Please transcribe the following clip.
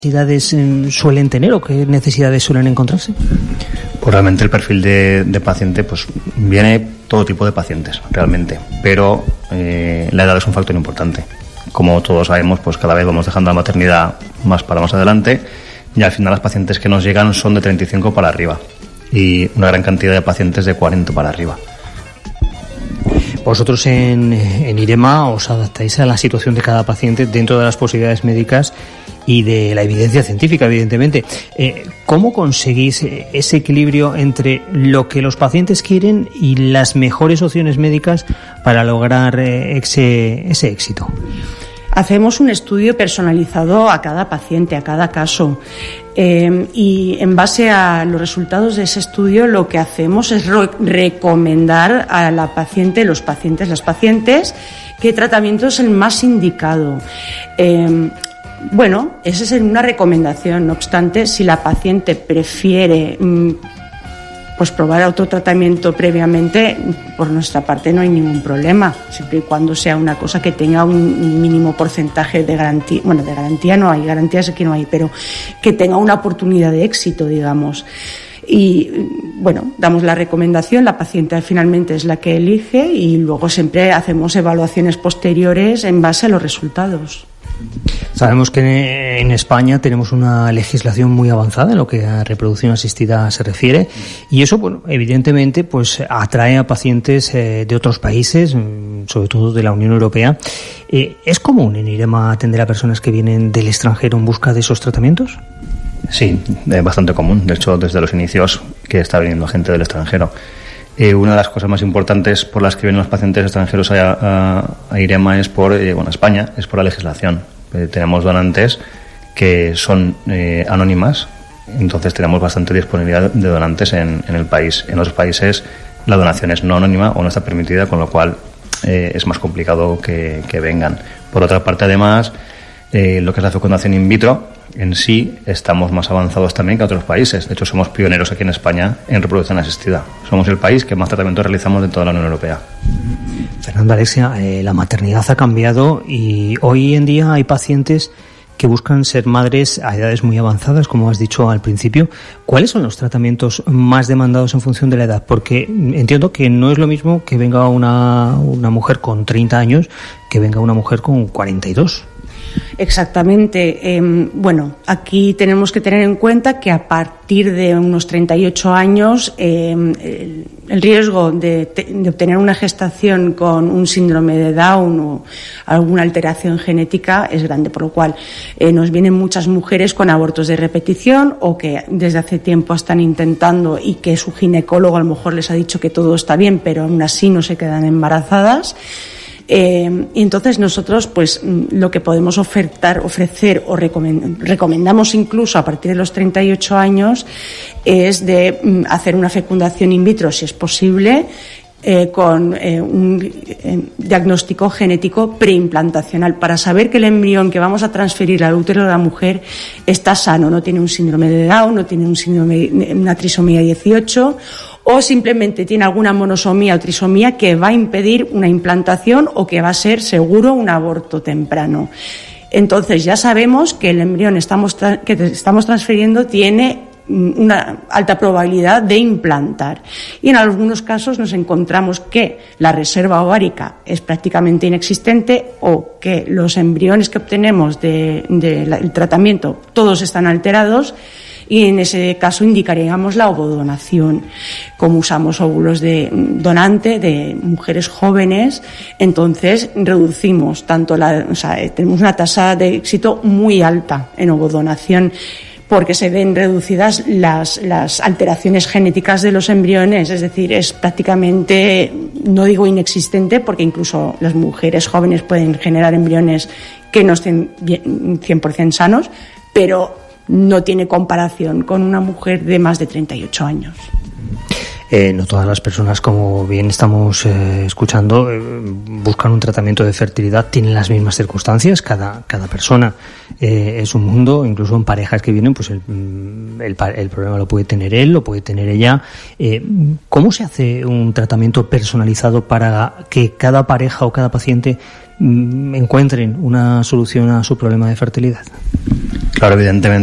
¿Qué necesidades suelen tener o qué necesidades suelen encontrarse? Pues realmente el perfil de paciente, pues viene todo tipo de pacientes, realmente, pero la edad es un factor importante. Como todos sabemos, pues cada vez vamos dejando la maternidad más para más adelante y al final las pacientes que nos llegan son de 35 para arriba y una gran cantidad de pacientes de 40 para arriba. Vosotros en IREMA os adaptáis a la situación de cada paciente dentro de las posibilidades médicas y de la evidencia científica, evidentemente. ¿Cómo conseguís ese equilibrio entre lo que los pacientes quieren y las mejores opciones médicas para lograr ese éxito? Hacemos un estudio personalizado a cada paciente, a cada caso, y en base a los resultados de ese estudio lo que hacemos es recomendar a la paciente, las pacientes, qué tratamiento es el más indicado. Bueno, esa es una recomendación. No obstante, si la paciente prefiere pues probar autotratamiento previamente, por nuestra parte no hay ningún problema, siempre y cuando sea una cosa que tenga un mínimo porcentaje de garantía. Bueno, de garantía no hay, garantías aquí no hay, pero que tenga una oportunidad de éxito, digamos. Y bueno, damos la recomendación, la paciente finalmente es la que elige y luego siempre hacemos evaluaciones posteriores en base a los resultados. Sabemos que en España tenemos una legislación muy avanzada en lo que a reproducción asistida se refiere y eso, bueno, evidentemente, pues atrae a pacientes de otros países, sobre todo de la Unión Europea. ¿Es común en IREMA atender a personas que vienen del extranjero en busca de esos tratamientos? Sí, es bastante común. De hecho, desde los inicios que está viniendo gente del extranjero. Una de las cosas más importantes por las que vienen los pacientes extranjeros a IREMA es por España, es por la legislación. Tenemos donantes que son anónimas, entonces tenemos bastante disponibilidad de donantes en el país. En otros países la donación es no anónima o no está permitida, con lo cual es más complicado que vengan. Por otra parte, además, lo que es la fecundación in vitro, en sí estamos más avanzados también que otros países. De hecho, somos pioneros aquí en España en reproducción asistida. Somos el país que más tratamientos realizamos de toda la Unión Europea. Fernando, Alexia, la maternidad ha cambiado y hoy en día hay pacientes que buscan ser madres a edades muy avanzadas, como has dicho al principio. ¿Cuáles son los tratamientos más demandados en función de la edad? Porque entiendo que no es lo mismo que venga una mujer con 30 años que venga una mujer con 42. Exactamente. Bueno, aquí tenemos que tener en cuenta que a partir de unos 38 años el riesgo de obtener una gestación con un síndrome de Down o alguna alteración genética es grande, por lo cual nos vienen muchas mujeres con abortos de repetición o que desde hace tiempo están intentando y que su ginecólogo a lo mejor les ha dicho que todo está bien, pero aún así no se quedan embarazadas. Y entonces nosotros, pues, lo que podemos ofrecer o recomendamos incluso a partir de los 38 años es de hacer una fecundación in vitro, si es posible, con un diagnóstico genético preimplantacional para saber que el embrión que vamos a transferir al útero de la mujer está sano, no tiene un síndrome de Down, no tiene una trisomía 18 o simplemente tiene alguna monosomía o trisomía que va a impedir una implantación o que va a ser seguro un aborto temprano. Entonces ya sabemos que el embrión que estamos transfiriendo tiene una alta probabilidad de implantar y en algunos casos nos encontramos que la reserva ovárica es prácticamente inexistente o que los embriones que obtenemos del tratamiento todos están alterados y en ese caso indicaríamos la ovodonación. Como usamos óvulos de donante de mujeres jóvenes, entonces reducimos tenemos una tasa de éxito muy alta en ovodonación porque se ven reducidas las alteraciones genéticas de los embriones, es decir, es prácticamente, no digo inexistente, porque incluso las mujeres jóvenes pueden generar embriones que no estén 100% sanos, pero no tiene comparación con una mujer de más de 38 años. No todas las personas, como bien estamos escuchando, buscan un tratamiento de fertilidad, tienen las mismas circunstancias, cada persona es un mundo, incluso en parejas que vienen, pues el problema lo puede tener él, lo puede tener ella. ¿Cómo se hace un tratamiento personalizado para que cada pareja o cada paciente encuentren una solución a su problema de fertilidad? Claro, evidentemente